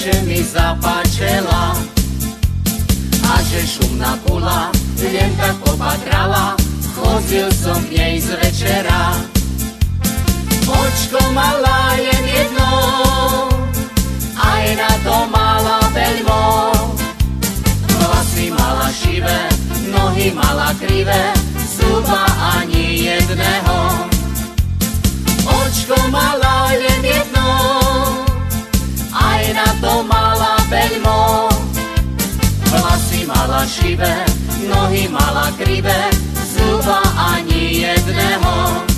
že mi zapáčela a že šumná bola, len tak opatrala, chodil som k nej z večera. Očko mala jen jedno, aj na to mala veľmo. Vlasy mala šivé, nohy mala krivé, zuba ani jedného. Očko mala len jedno, aj na to mala veľmo. Vlasy mala šivé, nohy mala krivé, zuba ani jedného.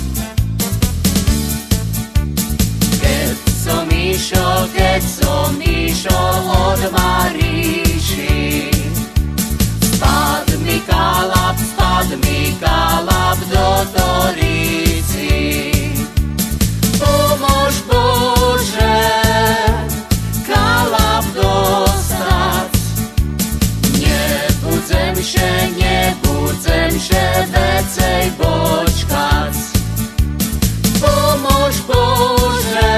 Keď som išiel od Maríši, spad mi kalab do Torici. Pomôž Bože, kalab dostať. Nebudzem še vecej počkať. Pomôž Bože,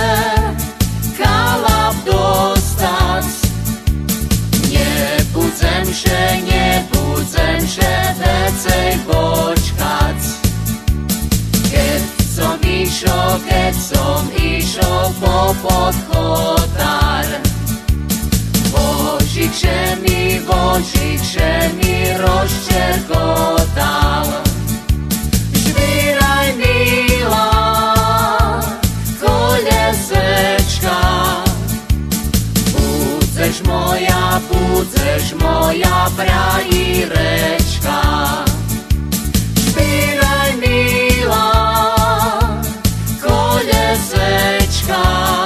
kalab dostať. Nebudzem še vecej počkať. Keď som išiel po podchodár, Božík, že mi rozčerkotal. Žvíraj, milá, kolesečka, budeš moja prajírečka. Žvíraj, milá, kolesečka,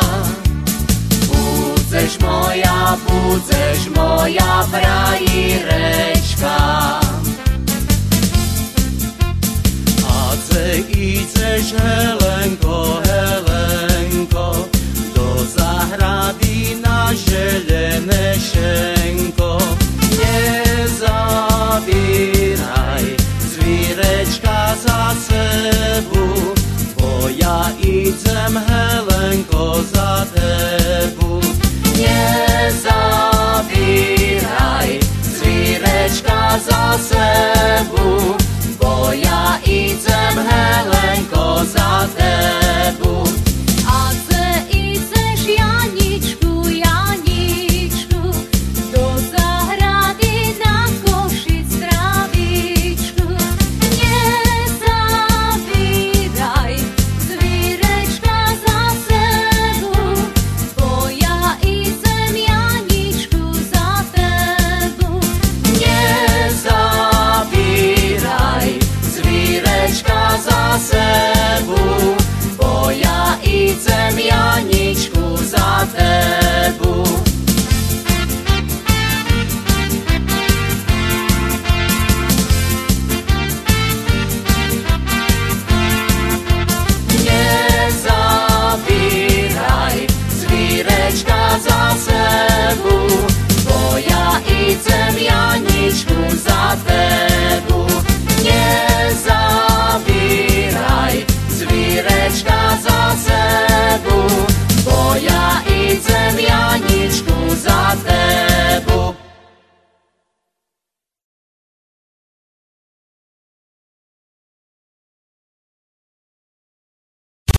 budeš moja prajírečka. A ty ideš, Helenko, do zahrady na želené šenko. Nezabíraj zvírečka za sebu, bo ja idem, Helenko, za tebu. Nezabíraj zvírečka za sebu, bo ja idem, Helenko, za tebu.